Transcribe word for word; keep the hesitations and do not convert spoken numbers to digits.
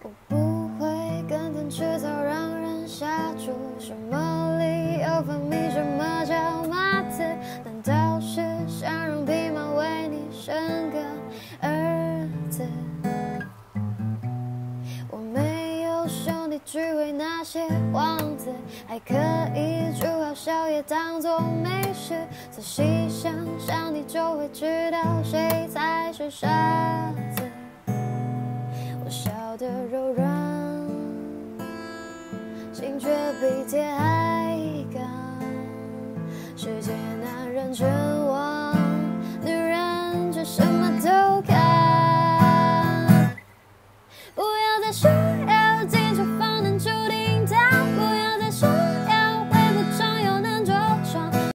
我不会跟天吃草让人下注，什么理由分明，什么叫马子？难道是想让匹马为你生个儿子？我没有兄弟，只为那些王子，还可以煮好宵夜当作美食。仔细想想，你就会知道谁才是傻子。我笑得柔软，心却比铁还刚。世界男人真